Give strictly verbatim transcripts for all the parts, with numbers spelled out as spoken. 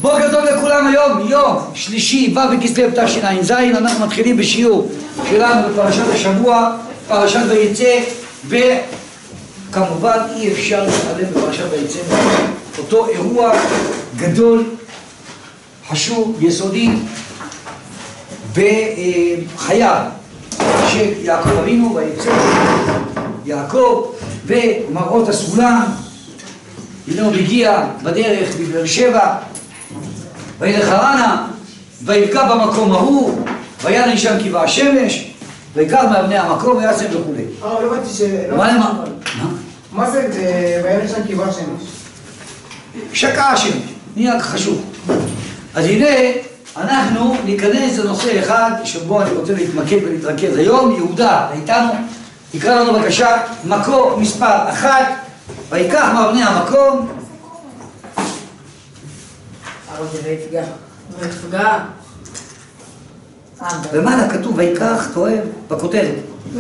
בוקר טוב לכולם. היום יום שלישי, ו' בכסלו תשע"ז. אנחנו מתחילים בשיעור שלנו בפרשת השבוע, פרשת ויצא, וכמובן אי אפשר להתעלם בפרשת ויצא אותו אירוע גדול, חשוב, יסודי בחייו של יעקב אבינו. ויצא יעקב ומראות הסולם. הנה הוא מגיע בדרך בבאר שבע, וילך חרנה, ויבקע במקום ההוא, ויעלן שם כי בא השמש, ויקח מאבני המקום ויעשם וכולי. אה, לא הבנתי ש... מה למה? מה זה ויעלן שם כי בא השמש? שקע השמש, נהיה חשוב. אז הנה אנחנו ניכנס לנושא אחד שבו אני רוצה להתמקד ולהתרכז היום. יהודה איתנו, תקרא לנו בבקשה מקור מספר אחת. ויקח מאבני המקום. אבל זה ויפגע. ויפגע. למעלה כתוב ויקח, אתה אוהב? בכותרת.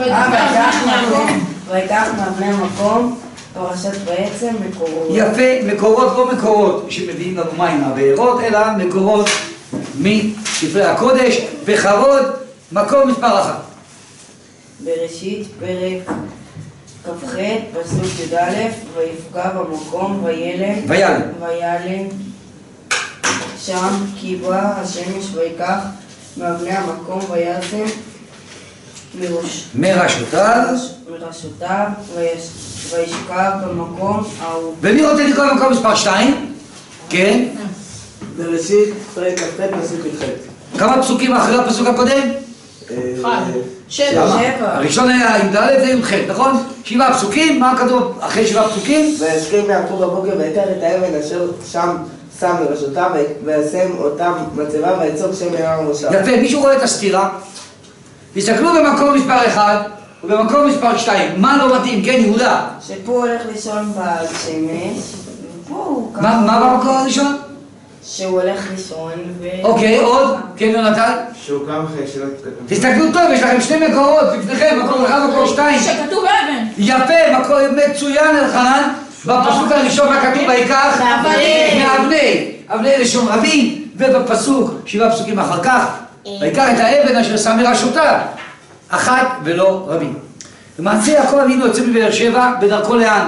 ויקח מאבני המקום, פרשת בעצם מקורות. יפה, מקורות, לא מקורות שמביאים לנו מים מהבארות, אלא מקורות מספרי הקודש. בכבוד, מקום מספר אחת. בראשית פרק כ"ח פסוק י"א, ויפגע במקום וילן וילן וילן שם כי בא השמש, ויקח מאבני המקום ויעשם מראש מראשותיו מראשותיו וישכב במקום ההוא. ומי רוצה לקרוא במקום מספר שתיים? כן. בראשית פרק כ"ח פסוק י"ח. כמה פסוקים אחרי הפסוק הקודם? אחד. שבע. הראשון היה י"א, זה י"ח, נכון? שבעה פסוקים. מה כתוב אחרי שבעה פסוקים? וישכם יעקב בבוקר ויקח את האבן אשר שם שם מראשותיו וישם אותם מצבה ויצוק שם אליו ראשיו. יפה, מישהו רואה את הסתירה? תסתכלו במקום מספר אחד ובמקום מספר שתיים. מה לא מתאים? כן, יהודה. שפה הולך לישון בשמש, ופה הוא קם. מה במקום הראשון? שהוא הולך לישון ו... אוקיי, עוד? כן, יונתן? שהוא קם אחרי שלא תתקדם. תסתכלו טוב, יש לכם שתי מקורות לפניכם, מקור אחד, מקור שתיים. שכתוב אבן. יפה, מקור מצוין אלחנן. בפסוק הראשון מה כתוב? ויקח מאבני, אבני לשון רבים. ובפסוק, שבעה פסוקים אחר כך, ויקח את האבן אשר שם מראשותיו, אחת ולא רבים. למעשה יעקב אבינו יוצא מבאר שבע בדרכו לאן?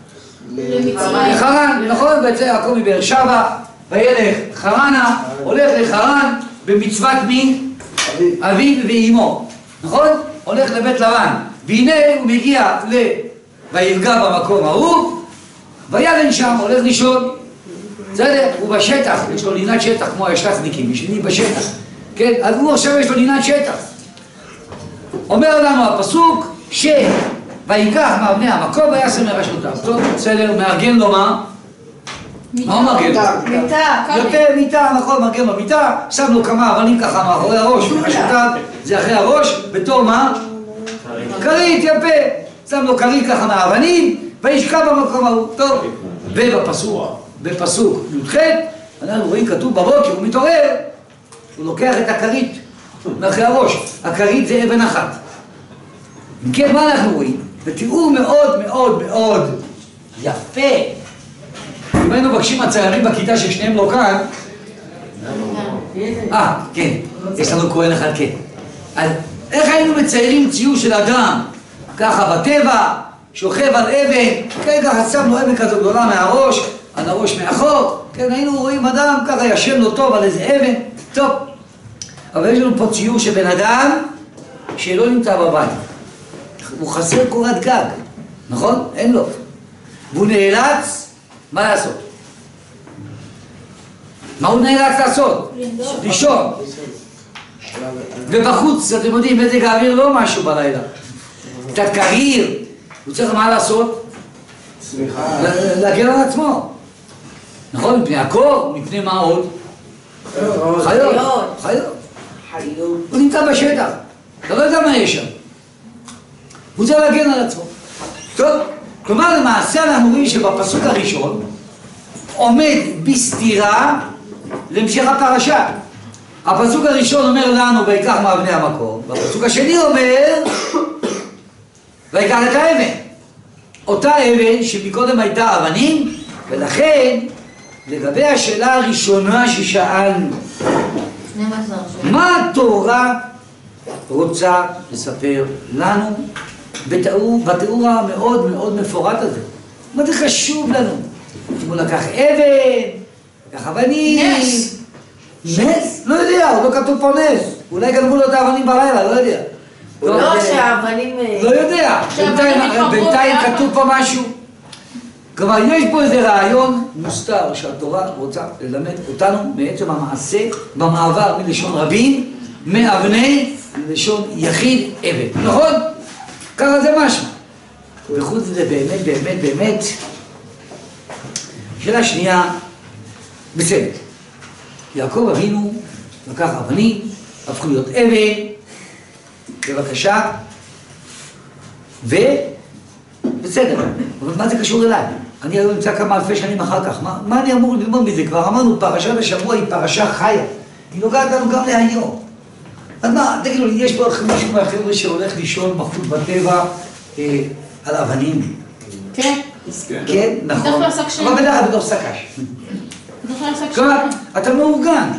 לחרן, נכון? ויצא יעקב מבאר שבע וילך חרנה, הולך לחרן במצוות מי? אביו ואימו, נכון? הולך לבית לבן, והנה הוא מגיע ל... ויפגע במקום ההוא, וילן שם, הולך לישון. בסדר? הוא בשטח, יש לו לינת שטח כמו השטחניקים, ישנים בשטח, כן? אז הוא עכשיו יש לו לינת שטח. אומר לנו הפסוק ש... ויקח מאבני המקום ויעשם מראשותיו. טוב, בסדר, מארגן לו מה? מה הוא מארגן לו? מיטה. יותר מיטה, נכון, מארגן לו מיטה, שם לו כמה אבנים ככה מאחורי הראש, מראשותיו, זה אחרי הראש, בתור מה? כרית, יפה. שם לו כרית ככה מהאבנים, וישכב במקום ההוא. טוב, ובפסוק, בפסוק י"ח, אנחנו רואים כתוב בבוקר, הוא מתעורר, הוא לוקח את הכרית מאחורי הראש. הכרית זה אבן אחת. אם כן, מה אנחנו רואים? בתיאור מאוד מאוד מאוד יפה. אם היינו מבקשים הציירים בכיתה ששניהם לא כאן, אה, כן, יש לנו כהן אחד, כן. אז איך היינו מציירים ציור של אדם ככה בטבע, שוכב על אבן, כן, ככה שמנו אבן כזו גדולה מהראש, על הראש מאחור, כן, היינו רואים אדם ככה ישן לו טוב על איזה אבן, טוב. אבל יש לנו פה ציור של בן אדם שלא נמצא בבית, הוא חסר קורת גג, נכון? אין לו. והוא נאלץ, מה לעשות? מה הוא נאלץ לעשות? לישון. ובחוץ, אתם יודעים, מזג האוויר לא משהו בלילה. קצת קריר, הוא צריך מה לעשות? סליחה. להגן על עצמו. נכון? מפני הקור, מפני מה עוד? חיות. חיות. חיות. הוא נמצא בשטח, אתה לא יודע מה יש שם. הוא צריך להגן על עצמו. טוב, כלומר למעשה אנחנו רואים שבפסוק הראשון עומד בסתירה להמשך הפרשה. הפסוק הראשון אומר לנו ויקח מאבני המקום, והפסוק השני אומר ויקח את האבן. אותה אבן שמקודם הייתה אבנים, ולכן לגבי השאלה הראשונה ששאלנו, שנים עשר שנים. מה התורה רוצה לספר לנו בתיאור, בתיאור המאוד מאוד מפורט הזה? מה זה חשוב לנו? הוא לקח אבן, לקח אבנים. נס. נס? לא יודע, עוד לא כתוב פה נס. אולי גנבו לו את האבנים בלילה, לא יודע. לא, שהאבנים... לא יודע, בינתיים- בינתיים כתוב פה משהו. כלומר, יש פה איזה רעיון מוסתר שהתורה רוצה ללמד אותנו בעצם המעשה במעבר מלשון רבים, מאבני ללשון יחיד אבן. נכון? ככה זה משהו. וחוץ מזה באמת, באמת, באמת. שאלה שנייה, בסדר. יעקב אבינו לקח אבנים, הפכו להיות אבן, בבקשה, ו... בסדר, אבל מה זה קשור אליי? אני היום נמצא כמה אלפי שנים אחר כך, מה, מה אני אמור ללמוד מזה? כבר אמרנו, פרשת השבוע היא פרשה חיה, היא נוגעת לנו גם להיום. אז מה, תגידו לי, יש פה מישהו מהחבר'ה שהולך לישון בחוץ בטבע אה, על אבנים? כן. כן, נכון. בדרך כלל שק שני. אבל בדרך כלל בתוך שקש. בדרך כלל שק כלומר, שני. אתה מאורגן.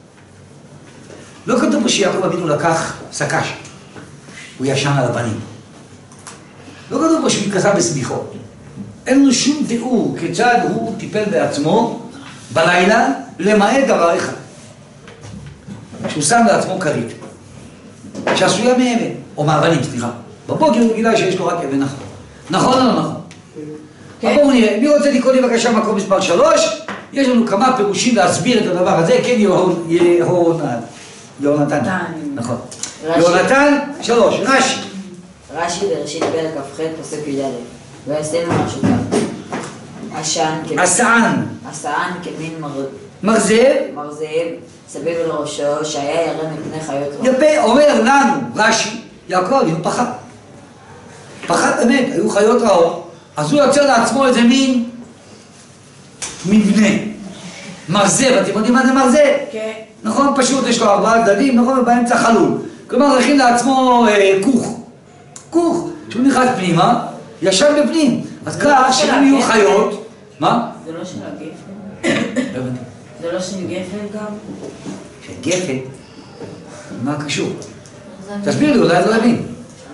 לא כתוב פה שיעקב אבינו לקח שקש, הוא ישן על אבנים. לא כתוב פה שהוא התכסה בסמיכות. אין לנו שום תיאור כיצד הוא טיפל בעצמו בלילה, למעט דבר אחד. שהוא שם לעצמו כרית, שעשויה מאבן, או מאבנים, סליחה. בבוקר הוא גילה שיש לו רק אבן אחת. נכון או לא נכון? אבל בואו נראה, מי רוצה לקרוא לי בבקשה מקום מספר שלוש? יש לנו כמה פירושים להסביר את הדבר הזה, כן יהונתן. יהונתן, נכון. יהונתן, שלוש, רש"י. רש"י בראשית פרק כ"ח פסוק י"א. ויעשה מרשותיו. עשן כמין... עשן. עשן כמין מר... מרזב. מרזב סביב לראשו שהיה ירא מפני חיות רעות. יפה, אומר לנו רש"י, יעקב אבינו פחד. פחד באמת, היו חיות רעות, אז הוא יוצר לעצמו איזה מין מבנה. מרזב, אתם יודעים מה זה מרזב? כן. נכון, פשוט יש לו ארבעה גדדים, נכון, ובאמצע חלול. כלומר, הכין לעצמו אה, כוך. כוך, שהוא נכנס פנימה, ישב בפנים. אז כך שאם יהיו חיות... מה? זה לא של הגפן? זה לא של גפן גם? של גפן? מה קשור? תסביר לי, אולי לא להבין.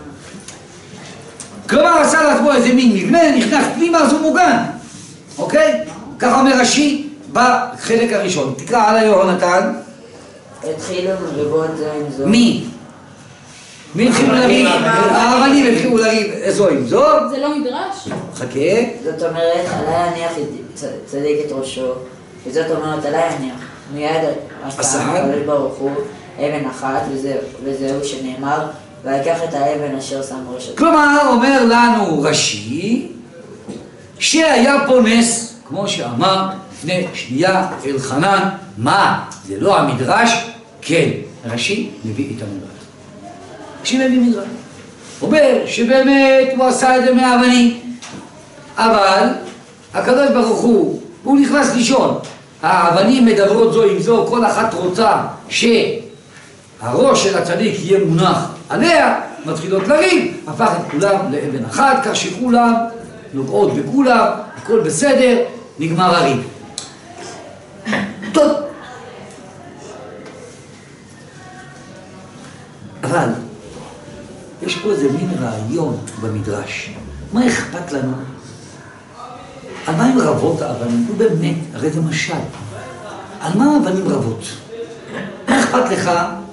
כלומר, עשה לעצמו איזה מין מבנה, נכנס פנימה, אז הוא מוגן. אוקיי? ככה אומר רש"י בחלק הראשון. תקרא על יהונתן. התחילו מריבות זו עם זו. מי? מי התחילו לריב? האבנים התחילו לריב זו עם זו. זה לא מדרש? חכה. זאת אומרת, עלי יניח צדיק את ראשו, וזאת אומרת, עלי יניח. מיד עשה הקדוש ברוך הוא אבן אחת, וזהו שנאמר, ויקח את האבן אשר שם ראשו. כלומר, אומר לנו רש"י, שהיה פה נס, כמו שאמר לפני שנייה אלחנן, מה? זה לא המדרש? כן, רש"י מביא את המדרש. רש"י מביא מדרש. אומר שבאמת הוא עשה את זה מהאבנים, אבל הקדוש ברוך הוא, הוא נכנס לישון, האבנים מדברות זו עם זו, כל אחת רוצה שהראש של הצדיק יהיה מונח עליה, מתחילות לריב, הפך את כולם לאבן אחת, כך שכולם נוגעות בכולם, הכל בסדר, נגמר הריב. טוב. אבל יש פה איזה מין רעיון במדרש. מה אכפת לנו? על מה הם רבות האבנים? הוא באמת, הרי זה משל. על מה האבנים רבות? מה אכפת לך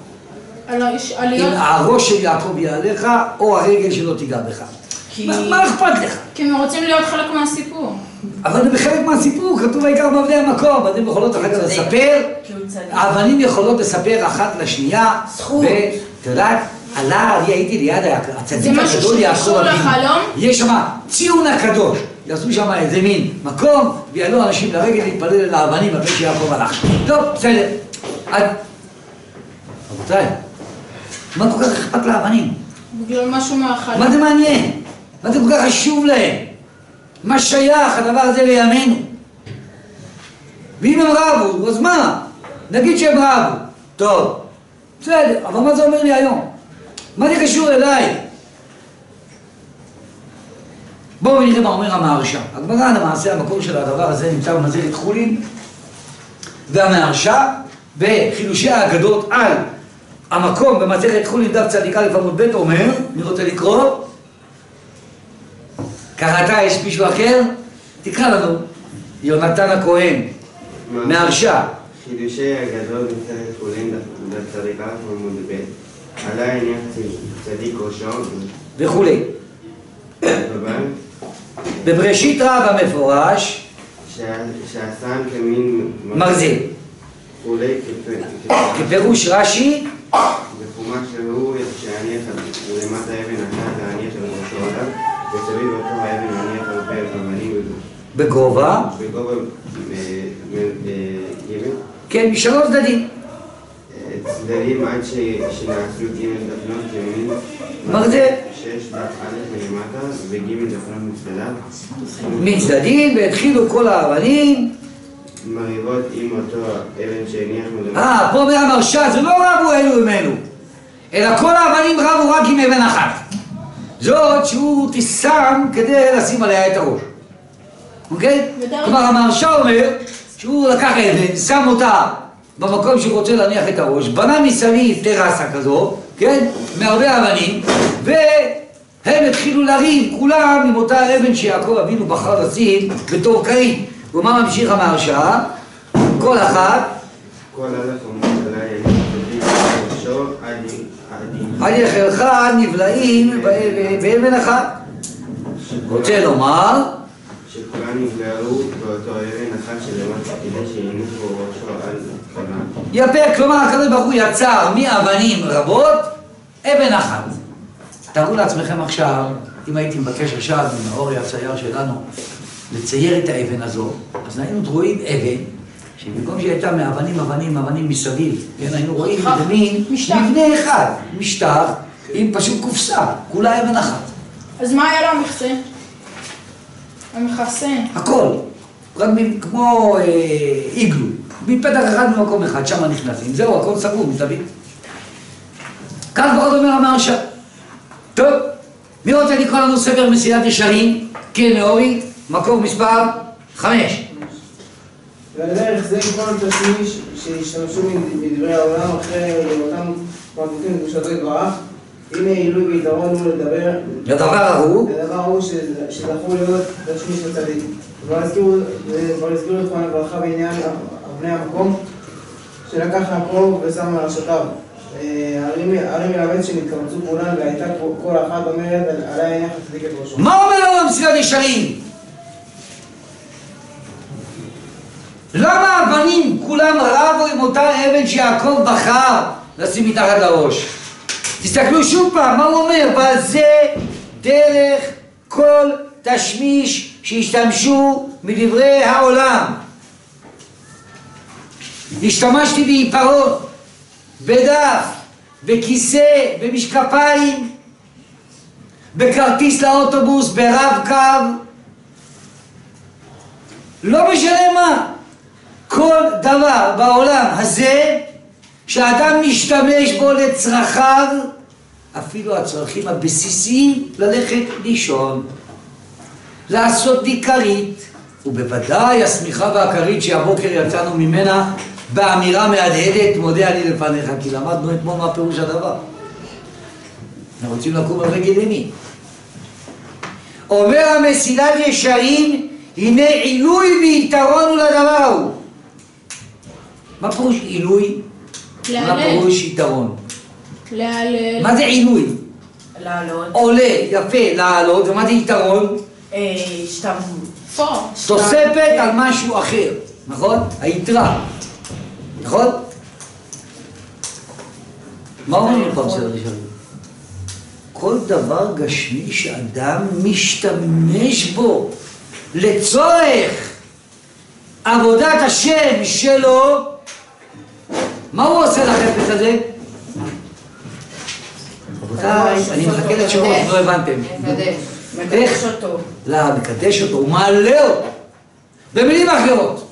אם הראש של יעקב יעליך או הרגל שלו תיגע בך? מה אכפת לך? כי הם רוצים להיות חלק מהסיפור. אבל זה בחלק מהסיפור, כתוב העיקר בעבדי המקום, אבנים יכולות אחת לספר, האבנים יכולות לספר אחת לשנייה, ואת יודעת, עלה, אני הייתי ליד הצדיק הגדול יעקב אבינו, יש שם ציון הקדוש, יעשו שם איזה מין מקום, ויעלו אנשים לרגל להתפלל אל האבנים אחרי שיעקב הלך. טוב, בסדר. רבותיי, מה כל כך אכפת לאבנים? בגלל משהו מהחלום. מה זה מעניין? מה זה כל כך חשוב להם? מה שייך הדבר הזה לימינו? ואם הם רבו, אז מה? נגיד שהם רבו. טוב, בסדר, אבל מה זה אומר לי היום? מה זה קשור אליי? בואו נראה מה אומר המהרש"א. הגמרא למעשה, המקור של הדבר הזה נמצא במסכת חולין, והמהרש"א בחילושי האגדות על המקום במסכת חולין דף צדיק א' עמוד ב' אומר, מי רוצה לקרוא? קראת, יש מישהו אחר? תקרא לנו. יונתן הכהן, מהרש"א. חידושי הגדול במסכת חולין דף צדיק א' עמוד ב' עלי הניח צדיק ראשו וכולי. בבראשית רבה מפורש שהסן כמין מרזל. חולי כפירוש רש"י בחומש שהוא שהניח למטה אבן אחת להניח על ראשו עליו וסביב אותו האבן להניח על פרק אבנים בגובה בגובה ג' כן, משלוש צדדים. צדדים עד שנעשו ג' דפנות ימין מרזל. שש דף א' מלמטה וג' דפנות מצדדיו מצדדים, והתחילו כל האבנים מריבות עם אותו אבן שהניח מלמטה. אה, פה אומר המהרש"א, זה לא רבו אלו עם אלו, אלא כל האבנים רבו רק עם אבן אחת. זאת שהוא תשם כדי לשים עליה את הראש. אוקיי? כלומר המהרש"א אומר שהוא לקח אבן, שם אותה במקום שהוא רוצה להניח את הראש, בנה מסביב טרסה כזו, כן? מהרבה אבנים, והם התחילו לריב כולם עם אותה אבן שיעקב אבינו בחר לשים בתור כרית. ומה ממשיך המהרש"א? כל אחת כל אלף עומד עליי צדיק ראשו עד יחרך נבלעים באבן אחת. רוצה לומר שכולם נבלעו באותו אבן אחת שלמטה כדי שהניחו ראשו על כולם. יפה, כלומר הקדוש ברוך הוא יצר מאבנים רבות אבן אחת. תארו לעצמכם עכשיו, אם הייתי מבקש עכשיו מן האורי הצייר שלנו לצייר את האבן הזו, אז היינו רואים אבן שבמקום שהיא הייתה מאבנים, אבנים, אבנים מסביב, כן, היינו רואים איזה מין מבנה אחד, משטח, עם פשוט קופסה, כולה אבן אחת. אז מה היה לו המכסה? המכסה. הכל, רק כמו אה, איגלו, מפתח אחד ממקום אחד, שם נכנסים, זהו, הכל סגור מסביב. כך פחות אומר המהרש"א. טוב, מי רוצה לקרוא לנו ספר מסילת ישרים? כן, אורי, מקור מספר חמש. ועל דרך זה כל התשמיש שהשתמשו מדברי העולם אחרי אותם מרבוטים בקדושתו יתברך, הנה עילוי ויתרון הוא לדבר לדבר ההוא לדבר ההוא שזכו להיות תשמיש לצדיק. כבר הזכירו לכם לברכה בעניין אבני המקום שלקח מהקרוב ושם מראשותיו. הרי מלמד שנתקמצו כולן והייתה כל אחת אומרת עליה הניח לצדיק את ראשו. מה אומר לנו המסילת ישרים? למה הבנים כולם רבו עם אותה אבן שיעקב בחר לשים מתחת לראש? תסתכלו שוב פעם, מה הוא אומר? בזה דרך כל תשמיש שהשתמשו מדברי העולם. השתמשתי בעיפרון, בדף, בכיסא, במשקפיים, בכרטיס לאוטובוס, ברב-קו, לא משנה מה. כל דבר בעולם הזה שאדם משתמש בו לצרכיו, אפילו הצרכים הבסיסיים, ללכת לישון, לעשות דיקרית, ובוודאי השמיכה והכרית שהבוקר יצאנו ממנה באמירה מהדהדת, מודה אני לפניך, כי למדנו אתמול מה פירוש הדבר. אנחנו רוצים לקום על רגל ימין. אומר המסילת ישרים, הנה עילוי ויתרון הוא לדבר ההוא. מה פירוש עילוי? מה פירוש יתרון? להלל. מה זה עילוי? לעלות. עולה, יפה, לעלות, ומה זה יתרון? שתם. פה. תוספת על משהו אחר, נכון? היתרה, נכון? מה אומרים פה בסדר שלנו? כל דבר גשמי שאדם משתמש בו לצורך עבודת השם שלו, מה הוא עושה לחפץ הזה? רבותיי, אני מחכה לתשובות, לא הבנתם. מקדש אותו. לא, מקדש אותו, הוא מעלה אותו. במילים אחרות,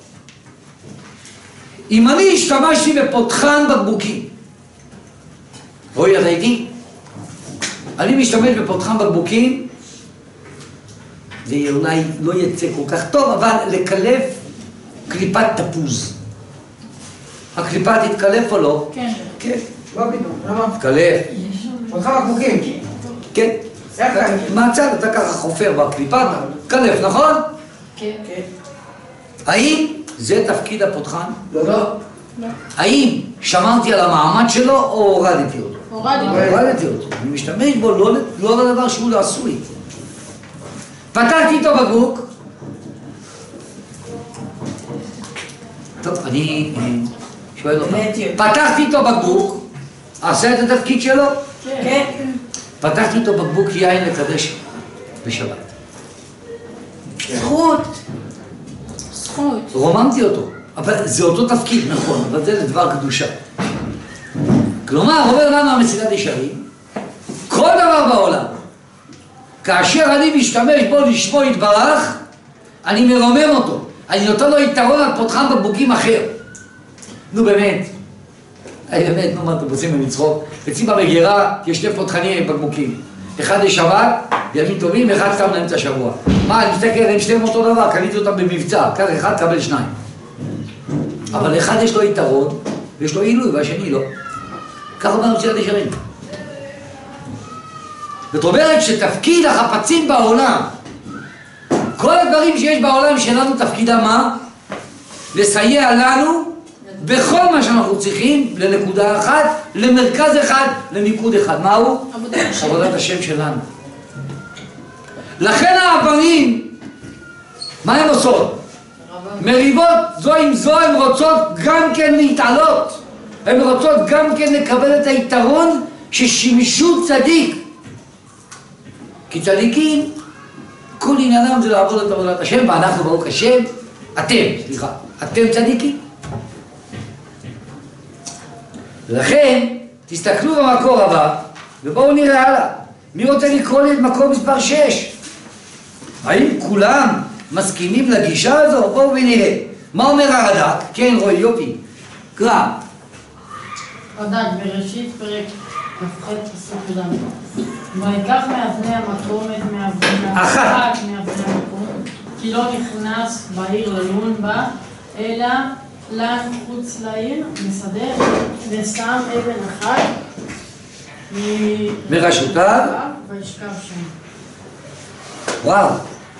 אם אני השתמשתי בפותחן בקבוקים, רואי, אתה איתי? אני משתמש בפותחן בקבוקים, זה אולי לא יצא כל כך טוב, אבל לקלף קליפת תפוז. הקליפה תתקלף או לא? כן. כן. מה פתאום? למה? תתקלף. אותך בקבוקים. כן. איך כאן? מהצד אתה ככה חופר בקליפה, תתקלף, נכון? כן. האם זה תפקיד הפותחן? לא. לא. האם שמרתי על המעמד שלו או הורדתי אותו? הורדתי. הורדתי אותו. אני משתמש בו לא, לא לדבר שהוא לא עשוי. פתחתי איתו בקבוק. טוב, אני שואל אותך. פתחתי איתו בקבוק, עשה את התפקיד שלו? כן. פתחתי איתו בקבוק יין לקדש בשבת. זכות. זכות. רוממתי אותו. אבל זה אותו תפקיד, נכון, אבל זה לדבר קדושה. כלומר, אומר לנו המסילת ישרים, כל דבר בעולם, כאשר אני משתמש בו לשמו יתברך, אני מרומם אותו. אני נותן לו יתרון על פותחן בקבוקים אחר. נו באמת, באמת, נו מה אתם רוצים לצחוק? אצלי במגירה יש שני פותחנים בקבוקים. אחד לשבת, ימים טובים, אחד סתם לאמצע השבוע. מה, אני מסתכל, הם שניהם אותו דבר, קניתי אותם במבצע, כך אחד קבל שניים. אבל אחד יש לו יתרון, ויש לו עילוי, והשני לא. כך אומר מסילת ישרים. זאת אומרת שתפקיד החפצים בעולם, כל הדברים שיש בעולם שלנו תפקידם מה? לסייע לנו בכל מה שאנחנו צריכים לנקודה אחת, למרכז אחד, למיקוד אחד. מהו? עבודת השם. עבודת השם שלנו. לכן העברים, מה הן עושות? מריבות זו עם זו, הן רוצות גם כן להתעלות. הן רוצות גם כן לקבל את היתרון ששימשו צדיק. כי צדיקים, כל עניינם זה לעבוד את עבודת השם, ואנחנו ברוך השם, אתם, סליחה, אתם צדיקים. ולכן, תסתכלו במקור הבא, ובואו נראה הלאה. מי רוצה לקרוא לי את מקור מספר שש? האם כולם מסכימים לגישה הזו? בואו ונראה. מה אומר הרד"ק? כן, רואי, יופי. קרא. רד"ק, בראשית פרק כ"ח פסוק י"ד. ויקח מאבני המקום את מאבני אחת. מאבני המקום, כי לא נכנס בעיר ללון בה, אלא לן חוץ לעיר, בשדה, ושם אבן אחת מראשותיו, וישכב שם. וואו.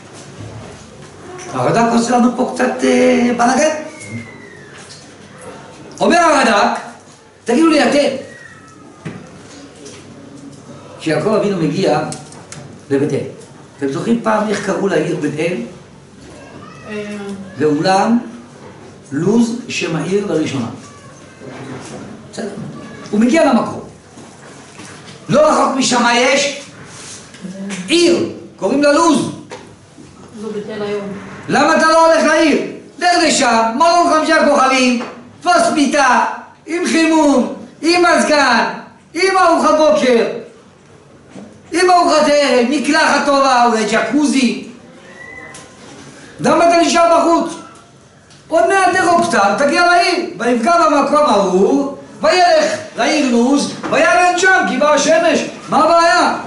הרד"ק עושה לנו פה קצת אה, בלגן. אומר הרד"ק, תגידו לי אתם, כשיעקב אבינו מגיע לבית אל, אתם זוכרים פעם איך קראו לעיר בית אל? ואולם לוז שם העיר לראשונה. בסדר. הוא מגיע למקום. לא רחוק משם יש עיר, קוראים לה לוז. זו בית אל היום. למה אתה לא הולך לעיר? לך לשם, מלון חמישה כוכבים, תפוס מיטה, עם חימום, עם מזגן, עם ארוחת בוקר, עם ארוחת ערב, מקלחת טובה, אולי ג'קוזי. למה אתה נשאר בחוץ? עוד מעט תרוק קצת, תגיע לעיר, ויפגע במקום ההוא, וילך לעיר לוז, ויעמד שם, כי באה השמש. מה הבעיה?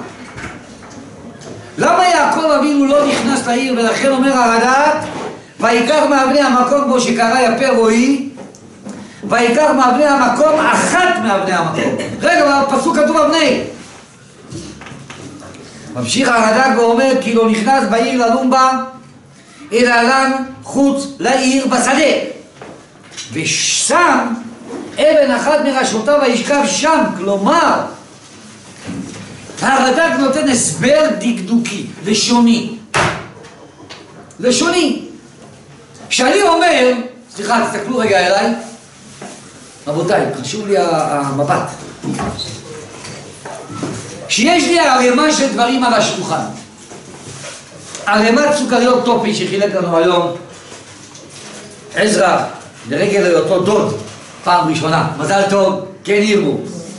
למה יעקב אבינו לא נכנס לעיר, ולכן אומר הרד"ק, ויקח מאבני המקום בו שקרא יפה רועי, ויקח מאבני המקום אחת מאבני המקום. רגע, בפסוק כתוב אבני. ממשיך הרד"ק ואומר, כי לא נכנס בעיר ללון בה, אלא לן חוץ לעיר בשדה. ושם אבן אחת מראשותיו וישכב שם. כלומר, הרד"ק נותן הסבר דקדוקי, לשוני. לשוני. כשאני אומר, סליחה, תסתכלו רגע אליי, רבותיי, חשוב לי המבט. שיש לי ערימה של דברים על השולחן, ערימת סוכריות טופי שחילק לנו היום עזרא לרגל היותו דוד פעם ראשונה, מזל טוב, כן ירבו.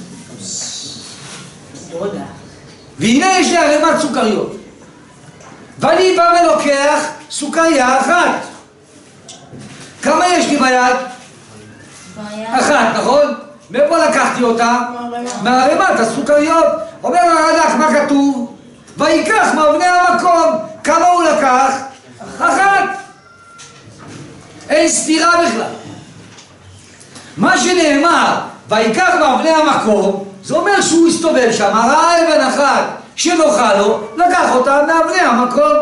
תודה. והנה יש לי ערימת סוכריות, ואני בא ולוקח סוכריה אחת. כמה יש לי ביד? אחת, נכון? מאיפה לקחתי אותה? מהערימת הסוכריות. אומר הרד"ק, מה כתוב? ויקח מאבני המקום. כמה הוא לקח? אחת. אין סתירה בכלל. מה שנאמר, ויקח באבני המקום, זה אומר שהוא הסתובב שם, ראה אבן אחת שנוחה לו, לקח אותה מאבני המקום.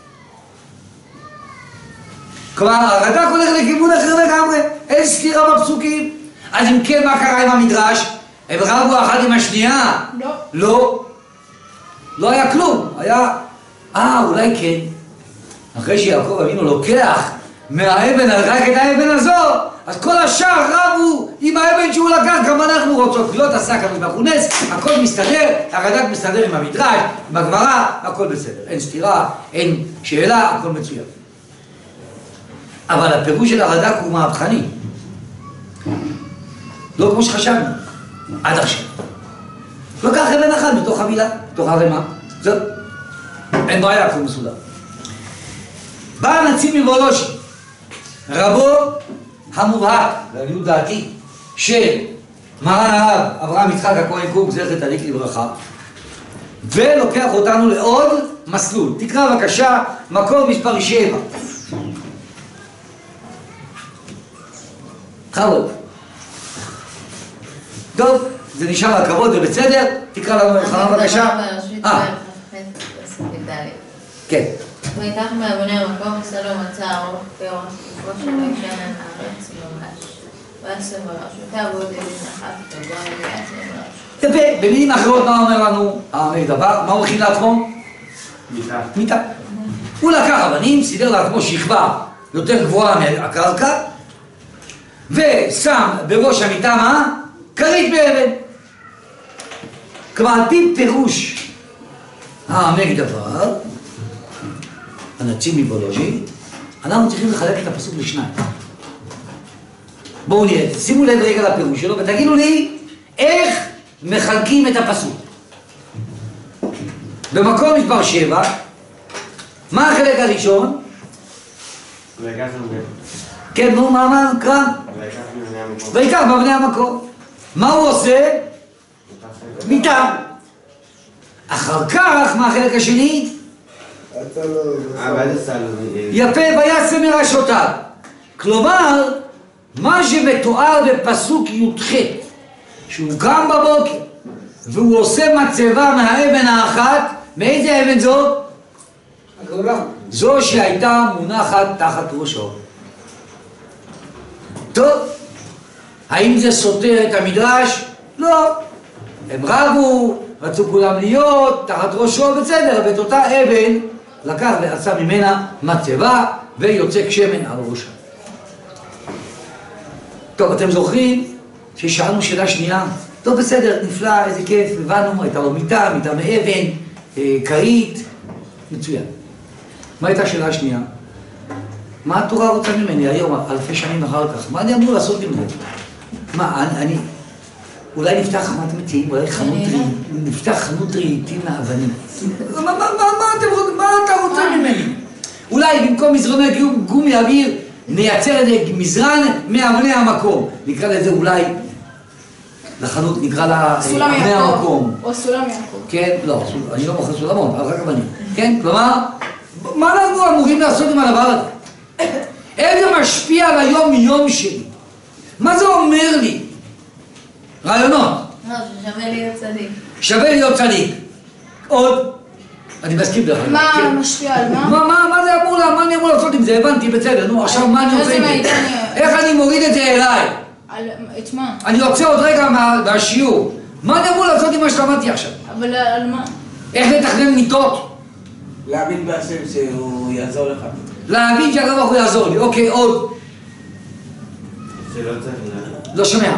כלומר, הרד"ק הולך לכיוון אחר לגמרי, אין סתירה בפסוקים. אז אם כן, מה קרה עם המדרש? הם רבו אחת עם השנייה? לא. לא. לא היה כלום, היה... אה, אולי כן. אחרי שיעקב אבינו לוקח מהאבן רק את האבן הזו, אז כל השאר רבו עם האבן שהוא לקח, גם אנחנו רוצות. לא תעשה כמות בחונס, הכל מסתדר, הרד"ק מסתדר עם המדרש, עם הגמרא, הכל בסדר. אין סתירה, אין שאלה, הכל מצוין. אבל הפירוש של הרד"ק הוא מהפכני. לא כמו שחשבנו, עד עכשיו. לוקח אבן אחד מתוך חבילה, מתוך הרמה. זהו. אין בעיה, הכל מסודר. בא הנציב מוולוז'ין, רבו המובהק, לעניות דעתי, של מרן הרב אברהם יצחק הכהן קוק, זכר צדיק לברכה, ולוקח אותנו לעוד מסלול. תקרא בבקשה מקור מספר שבע. חבוד. טוב, זה נשאר הכבוד ובצדר, תקרא לנו חנן בבקשה. אה. כן. ויקח מאבני המקום עשה לו מצע ארוך כאורך תקופו שלא ישן על הארץ ממש. ועשה ברשותיו ועוד יבין אחת תבוא אליעצם ברשות. יפה, במילים אחרות מה אומר לנו המדבר? מה הוא הכין לעצמו? מיטה. מיטה. הוא לקח אבנים, סידר לעצמו שכבה יותר גבוהה מהקרקע, ושם בראש המיטה מה? כרית באבן. כלומר, על פי פירוש המדבר, הנציב מוולוז'ין, אנחנו צריכים לחלק את הפסוק לשניים. בואו נראה, שימו לב רגע לפירוש שלו ותגידו לי איך מחלקים את הפסוק. במקום מספר שבע, מה החלק הראשון? ויקח מאבני כן, נו, מה אמר? קרא? המקום. ויקח באבני המקום. מה הוא עושה? מיטה. אחר כך, מה החלק השני? אה, ואז עשה לו... יפה, ויעשה מראשותיו. כלומר, מה שמתואר בפסוק י"ח, שהוא קם בבוקר והוא עושה מצבה מהאבן האחת, מאיזה אבן זאת? הגדולה. זו שהייתה מונחת תחת ראשו. טוב, האם זה סותר את המדרש? לא. הם רבו, רצו כולם להיות תחת ראשו, בסדר, ואת אותה אבן לקח ועשה ממנה מצבה ויוצק שמן על ראשה. טוב, אתם זוכרים ששאלנו שאלה שנייה? טוב, בסדר, נפלא, איזה כיף, הבנו, הייתה לו מיטה, מיטה מאבן, אה, כרית, מצוין. מה הייתה השאלה השנייה? מה התורה רוצה ממני היום, אלפי שנים אחר כך? מה אני אמור לעשות עם זה? מה, אני... אני אולי נפתח חמת מתים, אולי חנות רהיטים, נפתח חנות רהיטים לאבנים. מה, מה, מה, מה אתם רוצים, מה אתה רוצה ממני? אולי במקום מזרני גומי אוויר, נייצר את מזרן מאבני המקום. נקרא לזה אולי, לחנות נקרא לה אבני המקום. או סולם יעקב. כן, לא, אני לא מוכר סולמון, רק אבנים. כן, כלומר, מה אנחנו אמורים לעשות עם הדבר הזה? איך זה משפיע על היום יום שלי? מה זה אומר לי? רעיונות. לא, ששווה להיות צדיק. שווה להיות צדיק. עוד. אני מסכים דרך אגב. מה משפיע על מה? מה, מה, מה זה אמור, מה אני אמור לעשות עם זה? הבנתי, בסדר. נו, עכשיו מה אני עושה עם זה? איך אני מוריד את זה אליי? את מה? אני רוצה עוד רגע מהשיעור. מה אני אמור לעשות עם מה שלמדתי עכשיו? אבל על מה? איך לתכנן מיטות? להאמין בהשם שהוא יעזור לך. להאמין שהקדוש ברוך הוא יעזור לי. אוקיי, עוד. שלא צריך לה... לא שומע.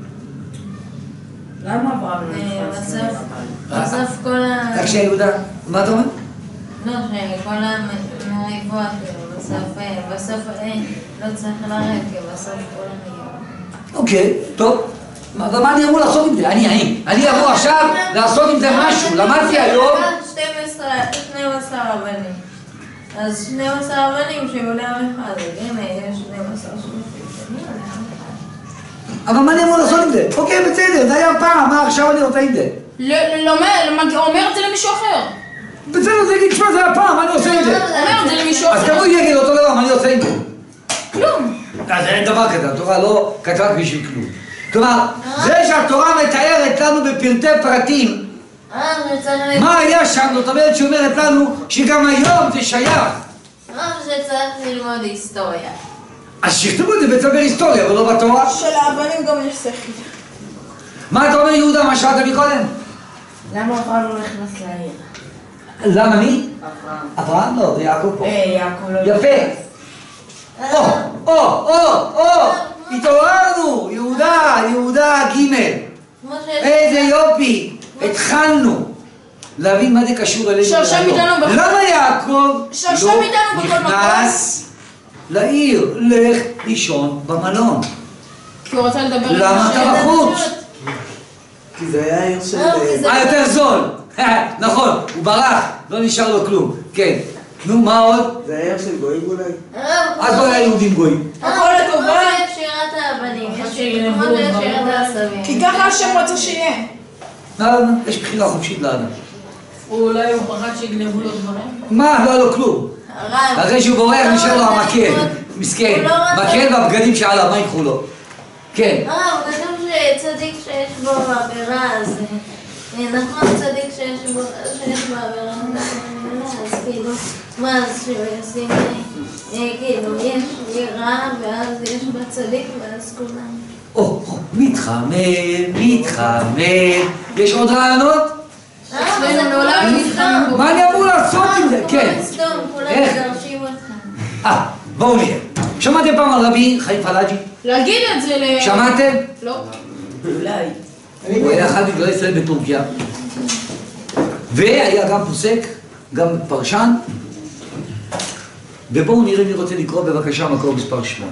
למה אברהם לא אה, נתפס? בסוף, בסוף כל ה... רק שנייה יהודה, מה אתה אומר? לא, שכל המריבות, בסוף, בסוף אין, לא צריך לרדת, כי בסוף כל המריבות. אוקיי, טוב. אבל מה אני אמור לעשות עם זה? אני, אני. אני אמור עכשיו לעשות עם זה משהו. למדתי היום... שנים עשר אבנים. אז שנים עשר אבנים שעולה אחד, הנה, יש שנים עשר שנים. אבל מה אני אמור לעשות עם זה? אוקיי, בסדר, זה היה פעם, מה עכשיו אני רוצה עם זה? אומר את זה למישהו אחר. בסדר, זה יגיד, תשמע, זה היה פעם, מה אני עושה עם זה? אומר את זה למישהו אז אחר. כמה הוא יגיד אותו דבר, מה אני עושה עם זה? כלום. אז אין דבר כזה, התורה לא כתבה בשביל כלום. כלומר, זה שהתורה מתארת לנו בפרטי פרטים מה היה שם, זאת אומרת שהיא אומרת לנו שגם היום זה שייך. מה שצריך ללמוד היסטוריה. אז שיכתבו את זה בית ספר היסטוריה, אבל לא בתורה. שלאבנים גם יש שכל. מה אתה אומר יהודה, מה שאלת מקודם? למה אברהם לא נכנס לעיר? למה מי? אברהם. אברהם לא, זה יעקב פה. אה, יעקב לא... יפה. או, או, או, או, התעוררנו, יהודה, יהודה ג' איזה יופי, התחלנו להבין מה זה קשור אלינו שהשם היום. איתנו בכל- למה יעקב שהשם לא איתנו בכל מקום? נכנס לעיר, לך לישון במלון? כי הוא רוצה לדבר עם למה השם. אתה בחוץ? כי זה היה עיר של... לא, כי זה- אה, יותר זול. נכון, הוא ברח, לא נשאר לו כלום. כן. נו, מה עוד? זה היה עיר של גויים אולי? אז לא היה יהודים גויים. הכל לטובה. כמו שיש שירת האבנים, יש כמו שיש שירת העשבים. כי ככה השם רוצה שיהיה. לא, יש בחירה חופשית לאדם. הוא אולי הוא פחד שיגנבו לו דברים? מה? לא היה לו כלום. הרב, אחרי שהוא בורח הוא נשאר לו לא רוצה המקל. ללמוד- מסכן. הוא לא רוצה- מקל והבגדים שעליו, מה יקחו לו? כן. הרב, כתוב שצדיק שיש בו עבירה, אז... נכון, צדיק שיש בו שיש בו עבירה, אז כאילו, מה, אז שהוא ישים, אה, כאילו, יש יראה, ואז יש בה צדיק, ואז כולם. או, מתחמם, מתחמם. יש עוד רעיונות? אצלנו לעולם מתחמם. מה אני אמור לעשות עם זה? כן. כולם סדום, כולם איך? מגרשים אותך. אה, בואו נראה. שמעתם פעם על רבי חיים פלאג'י? להגיד את זה ל... שמעתם? לא. אולי. הוא היה אחד מגדולי ישראל בטורקיה. והיה גם פוסק, גם פרשן. ובואו נראה מי רוצה לקרוא בבקשה מקור מספר שמונה.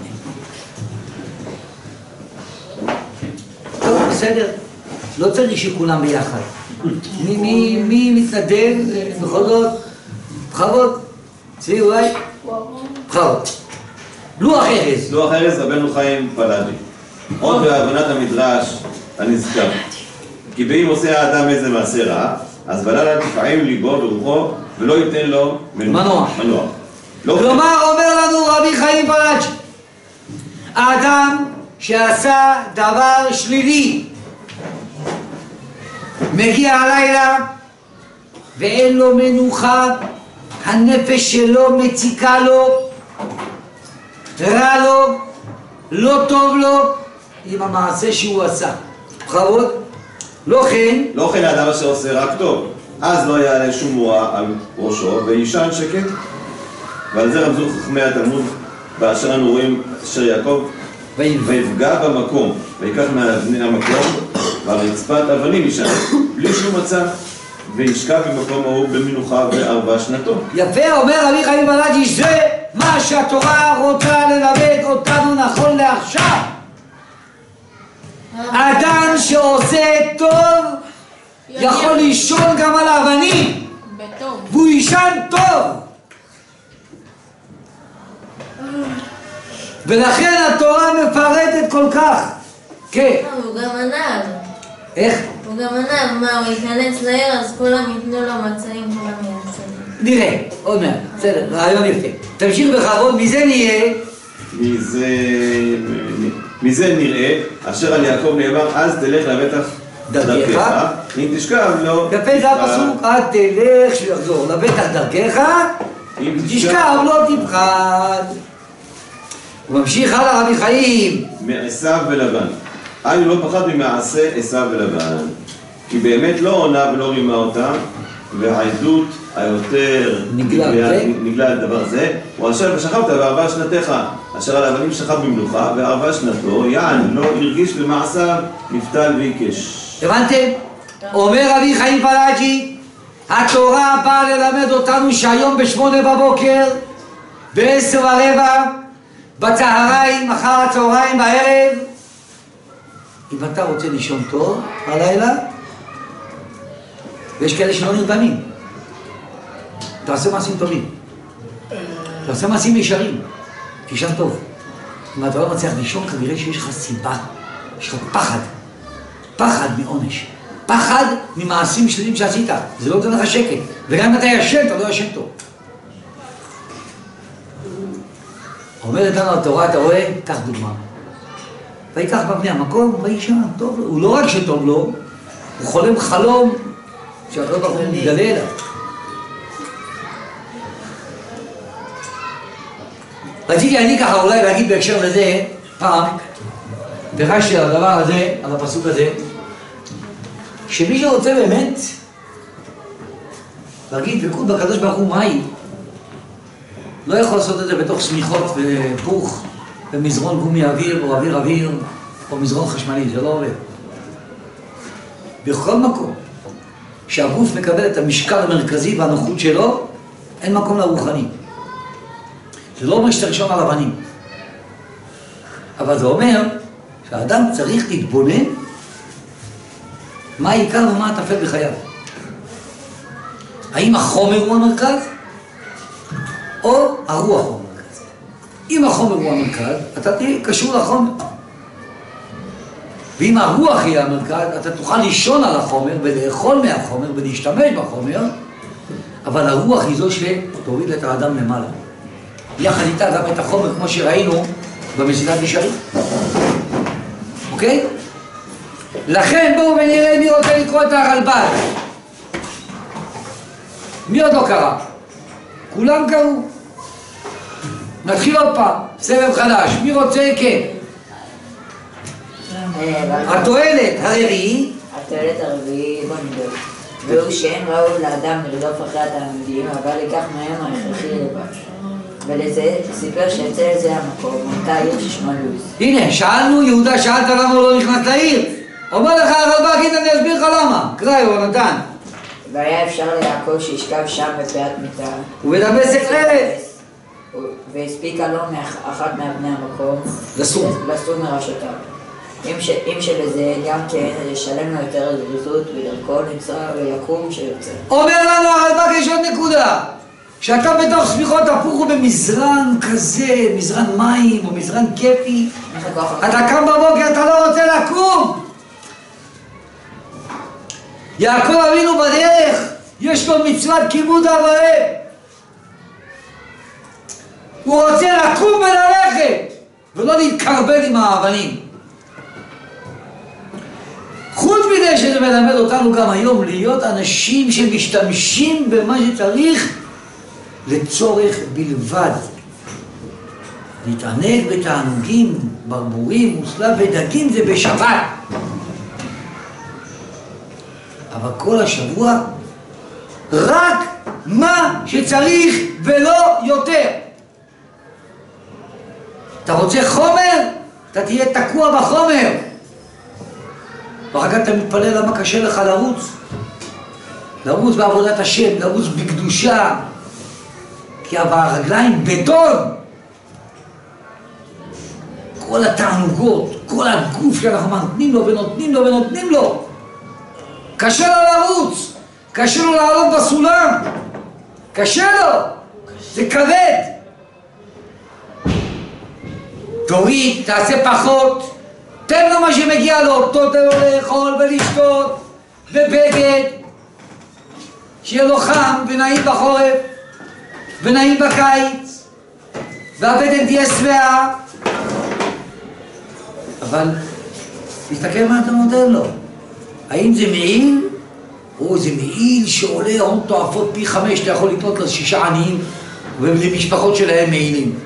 טוב, בסדר. לא צריך שכולם ביחד. מי, מי, מי מתנדב בכל זאת? בכבוד. צבי אולי? בכבוד. לוח ארז. לוח ארז רבנו חיים פלאג'י. עוד בהבנת המדרש הנזכר. כי באם עושה האדם איזה מעשה רע, אז בלילה תפעם ליבו ורוחו ולא ייתן לו מנוח. מנוח. לא כלומר, אומר לנו רבי חיים פלאג'י, האדם שעשה דבר שלילי, מגיע הלילה ואין לו מנוחה, הנפש שלו מציקה לו, רע לו, לא טוב לו עם המעשה שהוא עשה. בכבוד? לא כן. לא כן האדם אשר עושה רק טוב. אז לא יעלה שום מורא על ראשו ויישן שקט. ועל זה רמזו חכמי התלמוד באשר אנו רואים אשר יעקב ויפגע במקום ויקח מאבני המקום ועל רצפת אבנים יישן בלי שום מצב וישכב במקום ההוא במנוחה וערבה שנתו. יפה, אומר רבי חיים פלאג'י, זה מה שהתורה רוצה ללמד אותנו נכון לעכשיו. אדם שעושה טוב יכול לישון גם על האבנים בטוב. והוא יישן טוב. ולכן התורה מפרטת כל כך. כן. הוא גם ענה. איך? הוא גם ענה, מה, הוא ייכנס לעיר אז כולם ייתנו לו מצעים, כולם יעשו. נראה, עוד מעט, בסדר, רעיון יפה. תמשיך בכבוד, מזה נהיה. מזה, מזה נראה אשר על יעקב נאמר אז תלך לבטח דרכך אם תשכב לא יפה, זה הפסוק, אל תלך שהוא יחזור לבטח דרכך אם תשכב לא תפחד. הוא ממשיך הלאה רבי חיים מעשיו ולבן. היינו לא פחד ממעשה עשיו ולבן כי באמת לא עונה ולא רימה אותה והעדות היותר נגלה על דבר זה הוא אשר ושכבת בארבע שנתך אשר על האבנים שכב במנוחה בארבע שנתו יען לא הרגיש במעשיו נפתל ויקש. הבנתם? אומר רבי חיים פלאג'י התורה באה ללמד אותנו שהיום בשמונה בבוקר בעשר ורבע בצהריים, אחר הצהריים, בערב אם אתה רוצה לישון טוב הלילה ויש כאלה שלא נרדמים תעשה מעשים טובים תעשה מעשים ישרים תישן טוב. אם אתה לא מצליח לישון כנראה שיש לך סיבה, יש לך פחד פחד מעונש, פחד ממעשים שליליים שעשית, זה לא נותן לך שקט וגם אם אתה ישן אתה לא ישן טוב. אומרת לנו התורה, אתה רואה? קח דוגמה. ויקח בבני המקום, וישן, טוב לו. הוא לא רק שטוב לו, הוא חולם חלום שהקדוש ברוך הוא מתגלה אליו. רציתי אני ככה אולי להגיד בהקשר לזה, פעם, פירשתי על הדבר הזה, על הפסוק הזה, שמי שרוצה באמת להגיד בקוד בקדוש ברוך הוא מהי, לא יכול לעשות את זה בתוך סמיכות ופוך במזרון גומי אוויר או אוויר אוויר או מזרון חשמלי, זה לא עובד. בכל מקום שהגוף מקבל את המשקל המרכזי והנוחות שלו, אין מקום לרוחני. זה לא אומר שאתה ראשון על אבנים, אבל זה אומר שהאדם צריך להתבונן מה העיקר ומה הטפל בחייו. האם החומר הוא המרכז או הרוח הוא המרכז? אם החומר הוא המרכז, אתה תהיה קשור לחומר, ואם הרוח היא המרכז, אתה תוכל לישון על החומר ולאכול מהחומר ולהשתמש בחומר, אבל הרוח היא זו שתוריד את האדם למעלה, יחד איתה גם את החומר, כמו שראינו במסילת ישרים. אוקיי? לכן בואו ונראה מי רוצה לקרוא את הרלב"ג. מי עוד לא קרא? כולם קראו. נתחיל עוד פעם, סבב חדש. מי רוצה? כן. התועלת הרביעי. התועלת הרביעי, בוא נדבר. והוא שאין ראוי לאדם לרדוף אחרי התלמידים, אבל ייקח מהם ההכרחי לבש. ולזה סיפר שיצא לזה המקום, אותה עיר ששמה לוז. הנה, שאלנו, יהודה, שאלת למה הוא לא נכנס לעיר. אומר לך הרלב"ג, הנה אני אסביר לך למה. קרא יהונתן. והיה אפשר ליעקב שישכב שם בפאת מיטה. ובדמשק ארץ. והספיקה לו אחת מאבני המקום לסום. לסום מראשותיו. אם שלזה גם כן ישלם לו יותר זריזות ודרכו נמצא ויקום שיוצא. אומר לנו הרלב"ג, יש עוד נקודה. שאתה בתוך סמיכות הפוך ובמזרן כזה, מזרן מים או מזרן כיפי, אתה קם בבוקר, אתה לא רוצה לקום. יעקב אבינו בדרך, יש לו מצוות כיבוד אב ואם. הוא רוצה לקום וללכת, ולא להתקרבל עם האבנים. חוץ מזה שזה מלמד אותנו גם היום להיות אנשים שמשתמשים במה שצריך לצורך בלבד. להתענג בתענוגים, ברבורים, מוסלב ודגים זה בשבת. אבל כל השבוע רק מה שצריך ולא יותר. אתה רוצה חומר? אתה תהיה תקוע בחומר. ואחר כך אתה מתפלל למה קשה לך לרוץ. לרוץ בעבודת השם, לרוץ בקדושה. כי הרגליים בטון. כל התענוגות, כל הגוף שאנחנו נותנים לו ונותנים לו ונותנים לו. קשה לו לרוץ, קשה לו לעלות בסולם, קשה לו, זה כבד. תוריד, תעשה פחות, תן לו מה שמגיע לו, תן לו לאכול ולשתות ובגד, שיהיה לו חם ונעים בחורף ונעים בקיץ, והבטן תהיה שבעה. אבל תסתכל מה אתה נותן לו. האם זה מעיל, או זה מעיל שעולה הון תועפות פי חמש, אתה יכול לקנות לשישה עניים ולמשפחות שלהם מעילים.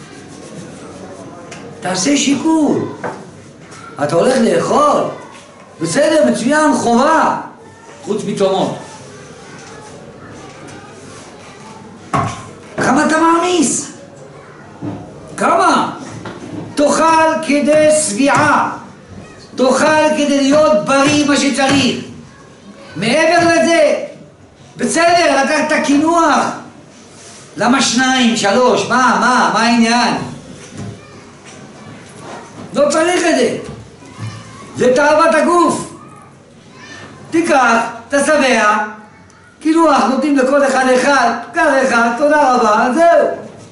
תעשה שיקול. אתה הולך לאכול, בסדר, מצוין, חובה, חוץ מצומות. כמה אתה מעמיס? כמה? תאכל כדי שביעה, תאכל כדי להיות בריא מה שצריך. מעבר לזה, בסדר, לקחת קינוח. למה שניים, שלוש, מה, מה, מה העניין? לא צריך את זה. זה תאוות הגוף. תיקח, תשבע, קינוח נותנים לכל אחד אחד, קח אחד, תודה רבה, זהו.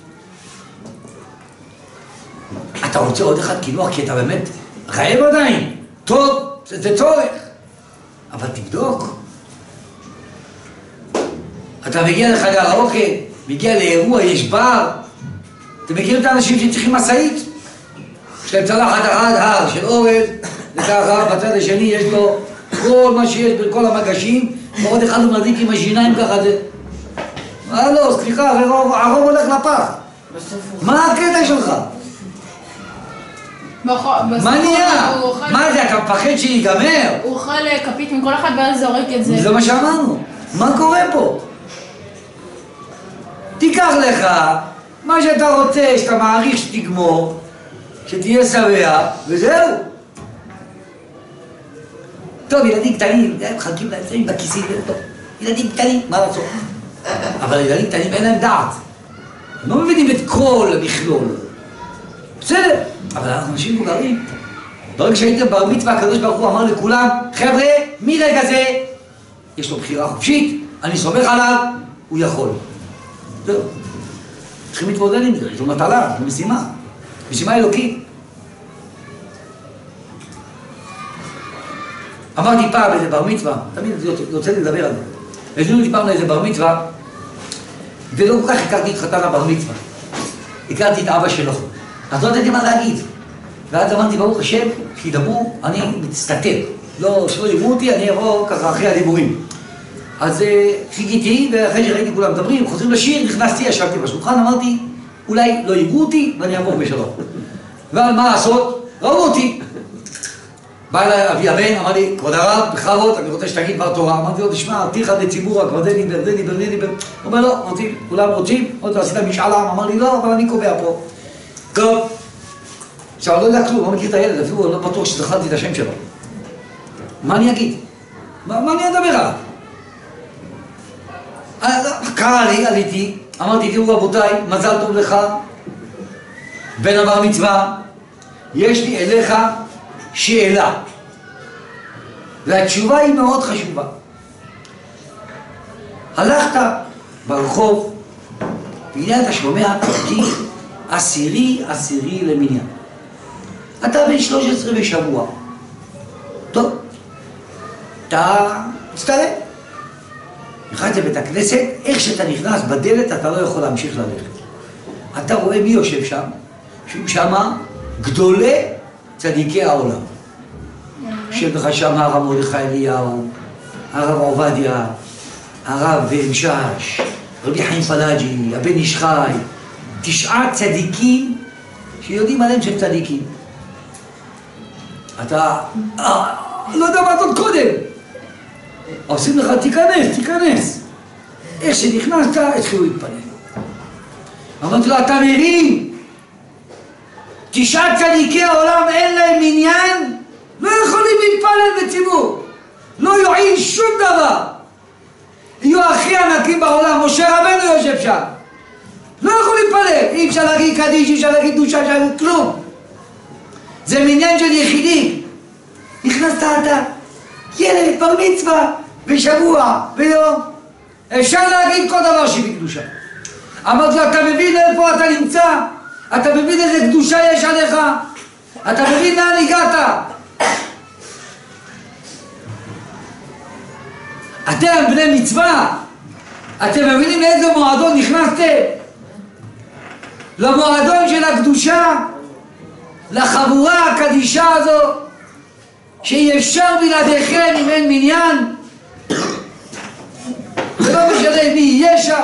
אתה רוצה עוד אחד קינוח כי אתה באמת רעב עדיין, טוב, זה, זה צורך, אבל תבדוק. אתה מגיע לחדר האוכל, מגיע לאירוע, יש בר, אתם מכירים את האנשים שצריכים מסעית? יש להם צלחת אחד הר של אורז, וככה בצד השני יש לו כל מה שיש בכל המגשים, ועוד אחד הוא מדליק עם השיניים ככה זה. אה לא, סליחה, הרוב הולך לפח. מה הקטע שלך? מה נהיה? מה זה, אתה מפחד שיגמר? הוא אוכל כפית מכל אחד ואז זורק את זה. זה מה שאמרנו. מה קורה פה? תיקח לך מה שאתה רוצה, שאתה מעריך שתגמור, שתהיה שבע, וזהו. טוב, ילדים קטנים, הם מחלקים להם בכיסים, טוב. ילדים קטנים, מה לעשות? אבל ילדים קטנים אין להם דעת. הם לא מבינים את כל המכלול. בסדר, אבל אנחנו אנשים מבוגרים. ברגע שהייתם בר מצווה, הקדוש ברוך הוא אמר לכולם, חבר'ה, מרגע זה יש לו בחירה חופשית, אני סומך עליו, הוא יכול. זהו. צריכים להתמודד עם זה, זו מטלה, זו משימה. משימה אלוקית. אמרתי פעם באיזה בר מצווה, תמיד יוצא לי לדבר על זה. הזמינו לי פעם לאיזה בר מצווה, ולא כל כך הכרתי את חתן הבר מצווה. הכרתי את אבא שלו. אז לא ידעתי מה להגיד. ואז אמרתי, ברוך השם, שידברו, אני מצטטר. לא, שלא יראו אותי, אני אבוא ככה אחרי הדיבורים. אז חיכיתי, ואחרי שראיתי כולם מדברים, חוזרים לשיר, נכנסתי, ישבתי בשולחן, אמרתי, אולי לא יראו אותי, ואני אעבור בשלום. אבל מה לעשות? ראו אותי. בא אליי אבי הבן, אמר לי, כבוד הרב, בכבוד, אני רוצה שתגיד דבר תורה. אמרתי לו, תשמע, תיכא דציבורא, כבר זה דיבר, זה דיבר, זה דיבר. הוא אומר, לא, רוצים, כולם רוצים, עוד לא עשית משאל עם, אמר לי, לא, אבל אני קובע פה. טוב. עכשיו, אני לא יודע כלום, לא מכיר את הילד, אפילו אני לא בטוח שזכרתי את השם שלו. מה אני אגיד? מה, מה אני אדבר עליו? קרא לי, עליתי, אמרתי, תראו רבותיי, מזל טוב לך, בן הבר מצווה, יש לי אליך שאלה, והתשובה היא מאוד חשובה. הלכת ברחוב, והנה אתה שומע תרגיל עשירי עשירי למניין. אתה בן שלוש עשרה ושבוע. טוב, אתה מצטלם. נכנס לבית הכנסת, איך שאתה נכנס בדלת אתה לא יכול להמשיך ללכת. אתה רואה מי יושב שם, יושבים שמה גדולי צדיקי העולם. יושב לך שם הרב מרדכי אליהו, הרב עובדיה, הרב משאש, רבי חיים פלאג'י, הבן איש חי, תשעה צדיקים שיודעים עליהם שהם צדיקים. אתה אה, לא יודע מה עוד קודם. עושים לך, תיכנס, תיכנס. איך שנכנסת, התחילו להתפלל. אמרתי לו, אתה מבין? תשעה צדיקי העולם אין להם עניין, לא יכולים להתפלל בציבור. לא יועיל שום דבר. יהיו הכי ענקים בעולם, משה רבנו יושב שם. לא יכול להתפלל, אי אפשר להגיד קדיש, אי אפשר להגיד קדושה, אי אפשר להגיד כלום. זה מניין של יחידים. נכנסת אתה, ילד, בר מצווה, בשבוע, ביום. אפשר להגיד כל דבר שהיא בקדושה. אמרתי לו, אתה מבין איפה אתה נמצא? אתה מבין איזה קדושה יש עליך? אתה מבין לאן הגעת? אתם בני מצווה. אתם מבינים לאיזה מועדון נכנסתם? למועדון של הקדושה, לחבורה הקדישה הזו, שאי אפשר בלעדיכם אם אין מניין, ולא משנה מי יהיה שם.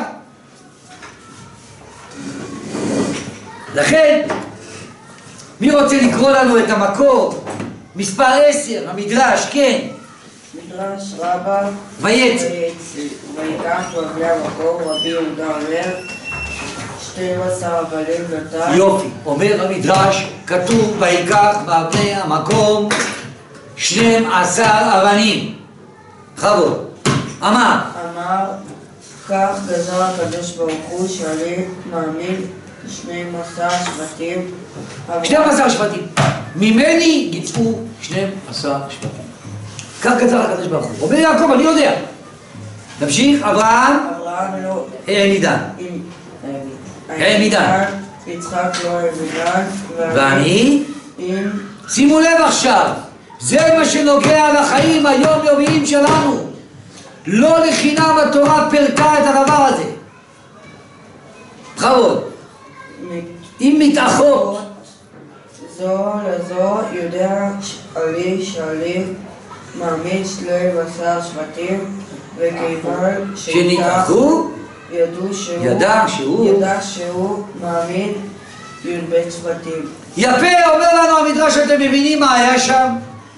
לכן, מי רוצה לקרוא לנו את המקור? מספר עשר, המדרש, כן. מדרש רבה, ויצא. ויקח בבלי המקור, רבי יהודה אומר, שתים עשר הבלים נתן. יופי, אומר המדרש, כתוב ויקח באבני המקום שנים עשר אבנים. בכבוד. אמר. אמר, כך גזר הקדוש ברוך הוא שאני מאמין שנים עשר שבטים. שנים עשר שבטים. ממני יצאו שנים עשר שבטים. כך גזר הקדוש ברוך הוא. אומר יעקב, אני יודע. נמשיך, אברהם. אברהם לא. העמידן. העמידן. יצחק לא העמידן. ואני? אם... שימו לב עכשיו, זה מה שנוגע לחיים היומיומיים שלנו. לא לחינם התורה פרקה את הדבר הזה. בכבוד. אם מתאחות. זו לזו יודע עלי שעלי מאמיץ לבשר שבטים, וכיוון שנתאחו ידעו שהוא, ידע שהוא, ידע שהוא מאמין י"ב שבטים. יפה, אומר לנו המדרש, אתם מבינים מה היה שם?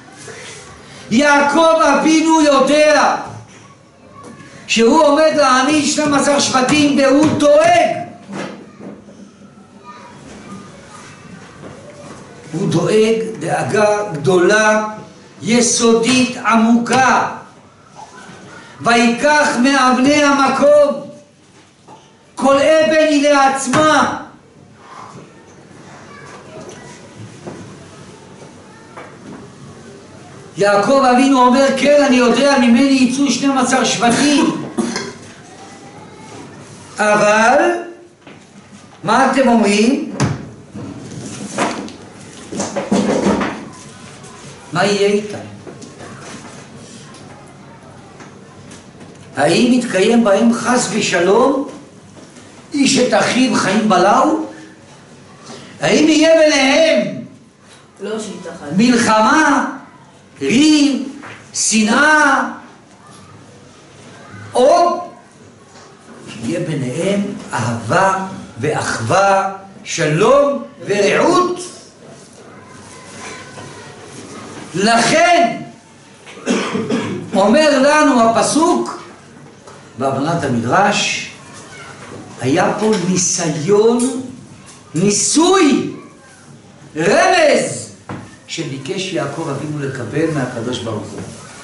יעקב אבינו יודע שהוא עומד להעמיד שנים עשר שבטים והוא דואג. הוא דואג דאגה גדולה, יסודית, עמוקה. ויקח מאבני המקום, כל אבן היא לעצמה. יעקב אבינו אומר, כן, אני יודע, ממני יצאו שנים עשר שבטים. אבל מה אתם אומרים? מה יהיה איתם? האם יתקיים בהם חס ושלום איש את אחיו חיים בלעו? האם יהיה ביניהם לא שיתחד. מלחמה, ריב, שנאה, או שיהיה ביניהם אהבה ואחווה, שלום ורעות? לכן אומר לנו הפסוק בהבנת המדרש, היה פה ניסיון, ניסוי, רמז שביקש יעקב אבינו לקבל מהקדוש ברוך הוא.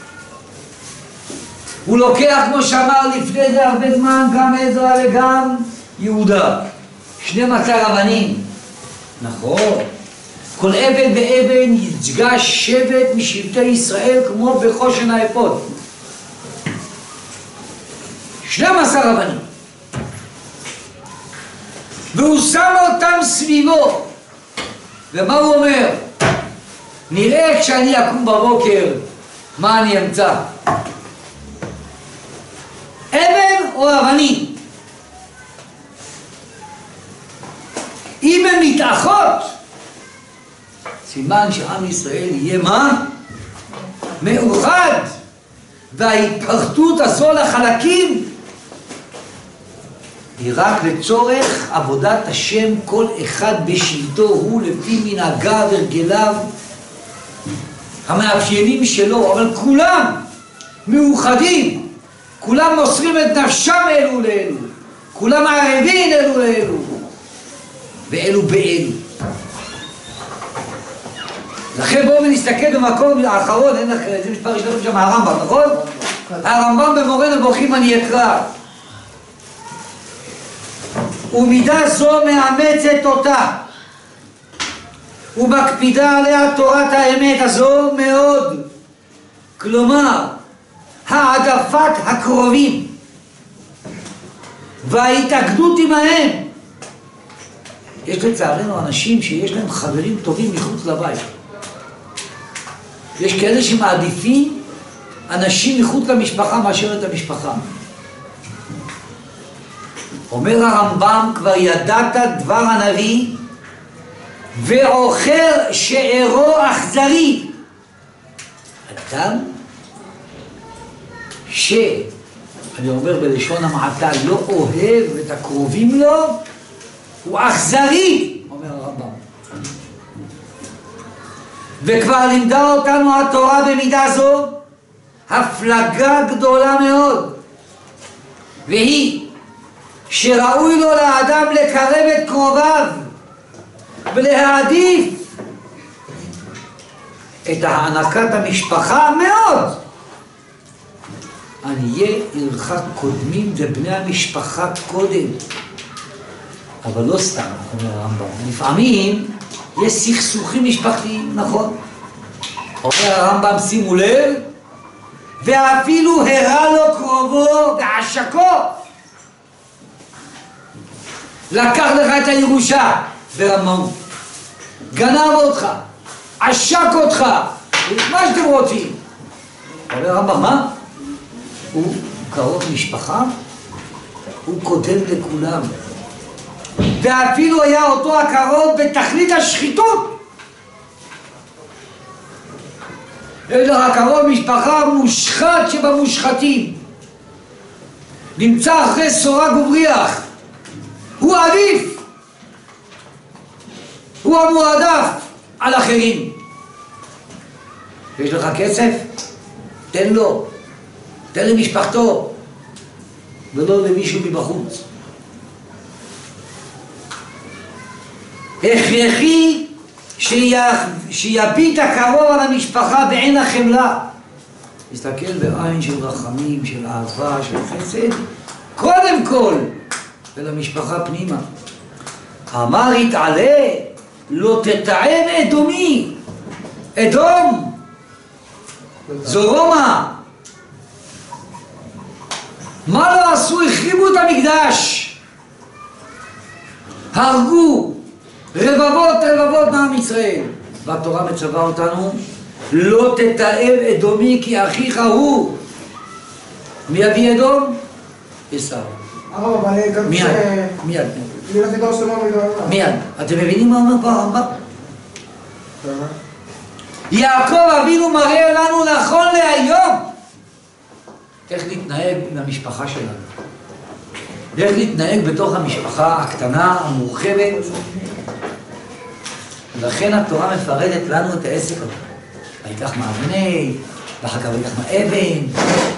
הוא לוקח, כמו שאמר לפני זה הרבה זמן, גם עזרא וגם יהודה, שנים עשר אבנים. נכון, כל אבן ואבן יצגע שבט משבטי ישראל כמו בחושן האפוד. שנים עשר אבנים. והוא שם אותם סביבו. ומה הוא אומר? נראה כשאני אקום בבוקר מה אני אמצא. אבן או אבנים? אם הן מתאחות, סימן שעם ישראל יהיה מה? מאוחד. וההתפרטות הזו לחלקים היא רק לצורך עבודת השם, כל אחד בשבטו הוא לפי מנהגיו והרגליו המאפיינים שלו, אבל כולם מאוחדים, כולם מוסרים את נפשם אלו לאלו, כולם ערבים אלו לאלו ואלו באלו. לכן בואו ונסתכל במקום האחרון, אין לך, זה מספר שלנו שם הרמב"ם, נכון? הרמב"ם במורה נבוכים אני אקרא. ומידה זו מאמצת אותה ומקפידה עליה תורת האמת הזו מאוד, כלומר העדפת הקרובים וההתאגדות עמהם. יש לצערנו אנשים שיש להם חברים טובים מחוץ לבית. יש כאלה שמעדיפים אנשים מחוץ למשפחה מאשר את המשפחה. אומר הרמב"ם, כבר ידעת דבר הנביא ועוכר שארו אכזרי. אדם שאני אומר בלשון המעטה לא אוהב את הקרובים לו, הוא אכזרי, אומר הרמב"ם. וכבר לימדה אותנו התורה במידה זו הפלגה גדולה מאוד, והיא שראוי לו לאדם לקרב את קרוביו ולהעדיף את הענקת המשפחה מאוד. עניי עירך קודמים, זה בני המשפחה קודם. אבל לא סתם, אומר הרמב"ם. לפעמים יש סכסוכים משפחתיים, נכון? אומר הרמב"ם, שימו לב, ואפילו הראה לו קרובו ועשקו. לקח לך את הירושה ברמאות, גנב אותך, עשק אותך, מה שאתם רוצים. אומר הרמב"ם, מה? הוא קרוב משפחה, הוא קודם לכולם. ואפילו היה אותו הקרוב בתכלית השחיתות. יש לך קרוב משפחה מושחת שבמושחתים, נמצא אחרי סורג ובריח, הוא עדיף, הוא המועדף על אחרים. יש לך כסף? תן לו, תן למשפחתו, ולא למישהו מבחוץ. הכרחי שיביט הקרוב על המשפחה בעין החמלה, להסתכל בעין של רחמים, של אהבה, של חסד, קודם כל, ולמשפחה פנימה. אמר יתעלה, לא תתעב אדומי. אדום זו רומא. מה לא עשו? החריבו את המקדש, הרגו רבבות רבבות מעם ישראל, והתורה מצווה אותנו לא תתעב אדומי כי אחיך הוא. מי אבי אדום? עשיו. מיד, מיד. מיד. אתם מבינים מה אומר פה הרמב"ם? יעקב אבינו מראה לנו נכון להיום איך להתנהג עם המשפחה שלנו, ואיך להתנהג בתוך המשפחה הקטנה, המורחבת. ולכן התורה מפרדת לנו את העסק הזה. ויקח מאבני, ואחר כך ויקח מאבן.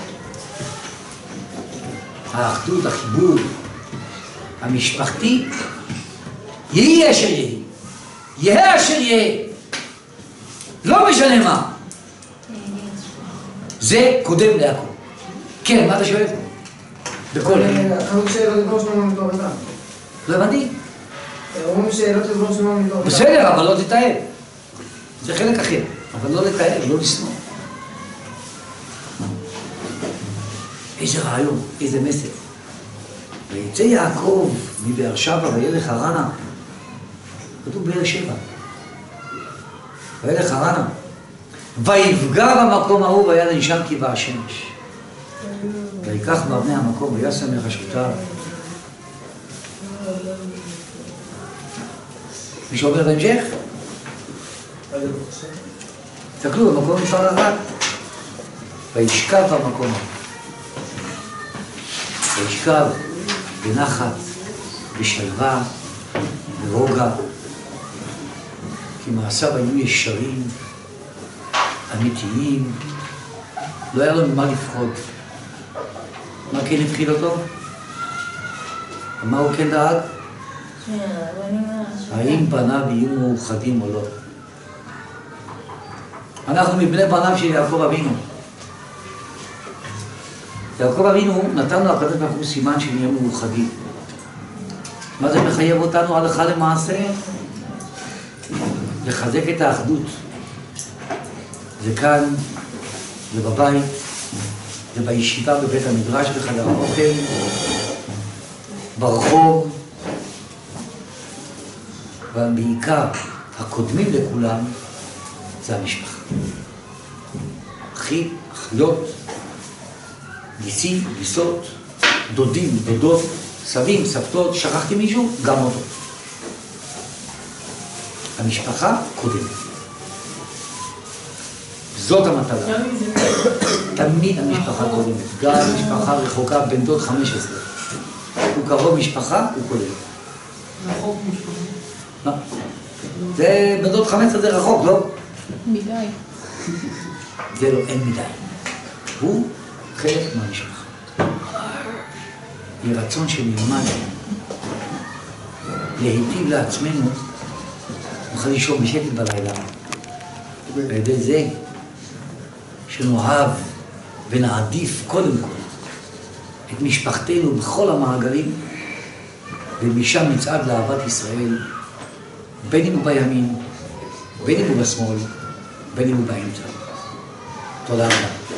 האחדות, החיבור המשפחתי, יהיה אשר יהיה, יהיה אשר יהיה, לא משנה מה. זה קודם להכל. כן, מה אתה שואל? בכל אלה. אומרים שאלות לדרוש ממנו מתורתם. לא הבנתי. אומרים שאלות לדרוש ממנו מתורתם. בסדר, אבל לא תתאהב. זה חלק אחר, אבל לא לתאהב, לא לשנוא. איזה רעיון, איזה מסר. ויצא יעקב מבאר שבע וילך הרנה. כתוב באר שבע. וילך הרנה. ויפגע במקום ההוא וידן שם כי באה השמש. ויקח מאבני המקום וישם מרשותיו. מישהו אומר בהמשך? תסתכלו, במקום נפרד רק. וישכב במקום ההוא. וישכב בנחת, בשלווה, ברוגע, כי מעשיו היו ישרים, אמיתיים, לא היה לו ממה לפחוד. מה כן הפחיד אותו? ומה הוא כן דאג? האם פניו יהיו מאוחדים או לא? אנחנו מבני פניו של יעקב אבינו. יעקב אבינו נתן לו הקדוש ברוך הוא סימן שנהיה מאוחדים. מה זה מחייב אותנו הלכה למעשה? לחזק את האחדות. זה כאן, זה בבית, זה בישיבה בבית המדרש, בחדר האוכל, ברחוב, אבל בעיקר הקודמים לכולם זה המשפחה. אחים, אחיות, גיסים, גיסות, דודים, דודות, סבים, סבתות, שכחתי מישהו? גם אותו. המשפחה קודמת. זאת המטרה. תמיד המשפחה קודמת. גם משפחה רחוקה, בן דוד חמש עשרה. הוא קרוב משפחה, הוא קודם. רחוק משפחה. מה? זה בן דוד חמש עשרה זה רחוק, לא? מדי. זה לא, אין מדי. הוא חלק מהמשפחה. יהיה רצון שנלמד להיטיב לעצמנו, נוכל לישון בשקט בלילה. על ידי זה שנאהב ונעדיף קודם כל את משפחתנו בכל המעגלים, ומשם נצעד לאהבת ישראל, בין אם הוא בימין, בין אם הוא בשמאל, בין אם הוא באמצע. תודה רבה.